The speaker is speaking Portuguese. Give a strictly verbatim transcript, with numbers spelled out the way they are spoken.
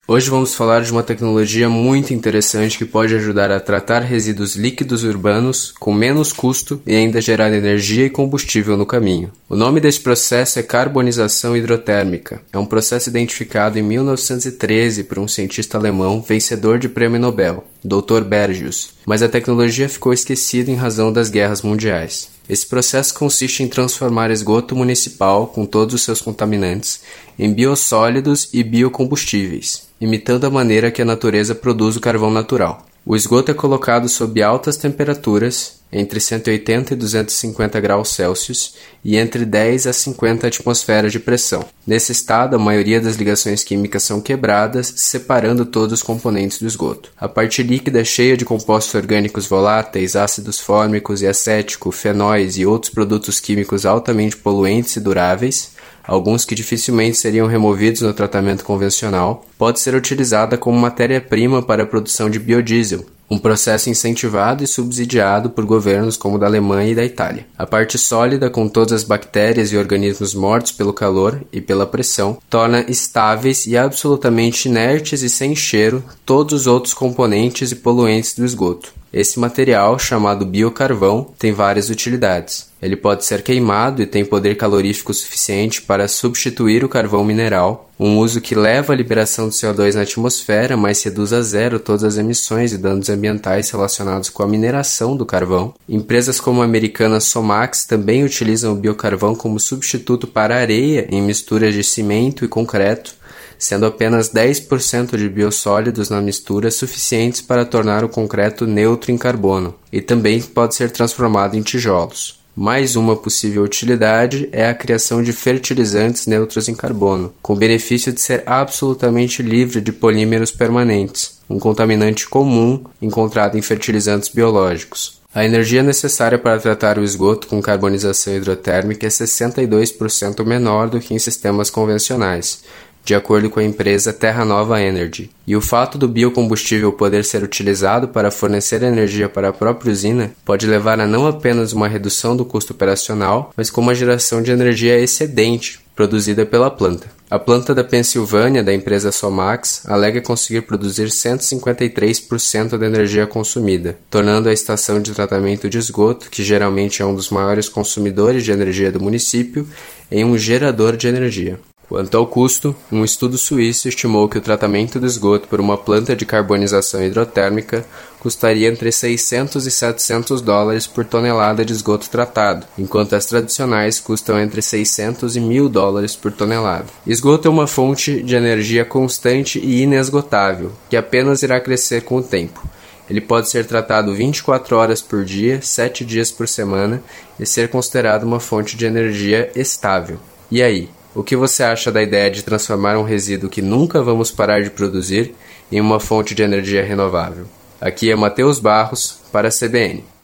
Hoje vamos falar de uma tecnologia muito interessante que pode ajudar a tratar resíduos líquidos urbanos com menos custo e ainda gerar energia e combustível no caminho. O nome desse processo é carbonização hidrotérmica. É um processo identificado em mil novecentos e treze por um cientista alemão vencedor de prêmio Nobel, doutor Bergius, mas a tecnologia ficou esquecida em razão das guerras mundiais. Esse processo consiste em transformar esgoto municipal, com todos os seus contaminantes, em biossólidos e biocombustíveis, imitando a maneira que a natureza produz o carvão natural. O esgoto é colocado sob altas temperaturas, entre cento e oitenta e duzentos e cinquenta graus Celsius, e entre dez a cinquenta atmosferas de pressão. Nesse estado, a maioria das ligações químicas são quebradas, separando todos os componentes do esgoto. A parte líquida é cheia de compostos orgânicos voláteis, ácidos fórmicos e acético, fenóis e outros produtos químicos altamente poluentes e duráveis, alguns que dificilmente seriam removidos no tratamento convencional, pode ser utilizada como matéria-prima para a produção de biodiesel, um processo incentivado e subsidiado por governos como o da Alemanha e da Itália. A parte sólida, com todas as bactérias e organismos mortos pelo calor e pela pressão, torna estáveis e absolutamente inertes e sem cheiro todos os outros componentes e poluentes do esgoto. Esse material, chamado biocarvão, tem várias utilidades. Ele pode ser queimado e tem poder calorífico suficiente para substituir o carvão mineral, um uso que leva à liberação de C O dois na atmosfera, mas reduz a zero todas as emissões e danos ambientais relacionados com a mineração do carvão. Empresas como a americana Somax também utilizam o biocarvão como substituto para areia em misturas de cimento e concreto, sendo apenas dez por cento de biossólidos na mistura suficientes para tornar o concreto neutro em carbono, e também pode ser transformado em tijolos. Mais uma possível utilidade é a criação de fertilizantes neutros em carbono, com o benefício de ser absolutamente livre de polímeros permanentes, um contaminante comum encontrado em fertilizantes biológicos. A energia necessária para tratar o esgoto com carbonização hidrotérmica é sessenta e dois por cento menor do que em sistemas convencionais, de acordo com a empresa Terra Nova Energy. E o fato do biocombustível poder ser utilizado para fornecer energia para a própria usina pode levar a não apenas uma redução do custo operacional, mas com uma geração de energia excedente produzida pela planta. A planta da Pensilvânia, da empresa Somax, alega conseguir produzir cento e cinquenta e três por cento da energia consumida, tornando a estação de tratamento de esgoto, que geralmente é um dos maiores consumidores de energia do município, em um gerador de energia. Quanto ao custo, um estudo suíço estimou que o tratamento do esgoto por uma planta de carbonização hidrotérmica custaria entre seiscentos e setecentos dólares por tonelada de esgoto tratado, enquanto as tradicionais custam entre seiscentos e mil dólares por tonelada. Esgoto é uma fonte de energia constante e inesgotável, que apenas irá crescer com o tempo. Ele pode ser tratado vinte e quatro horas por dia, sete dias por semana, e ser considerado uma fonte de energia estável. E aí? O que você acha da ideia de transformar um resíduo que nunca vamos parar de produzir em uma fonte de energia renovável? Aqui é Matheus Barros, para a C B N.